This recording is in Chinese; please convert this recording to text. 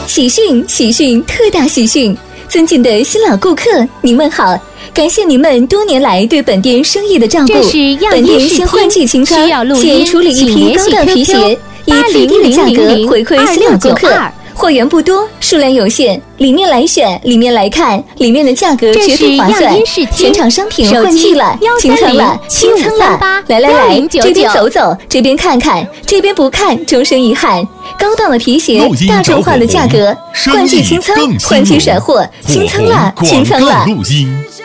喜讯，特大喜讯！尊敬的新老顾客，您们好，感谢您们多年来对本店生意的照顾。本店先换季清仓，现处理一批高档皮鞋，以最低的价格回馈新老顾客。货源不多，数量有限，里面来选，里面来看，里面的价格绝对划算。全场商品换季了，清仓了，清仓了！来，这边走走，这边看看，这边不看终身遗憾。高档的皮鞋，大众化的价格，换季清仓，换季甩货，清仓了，清仓了！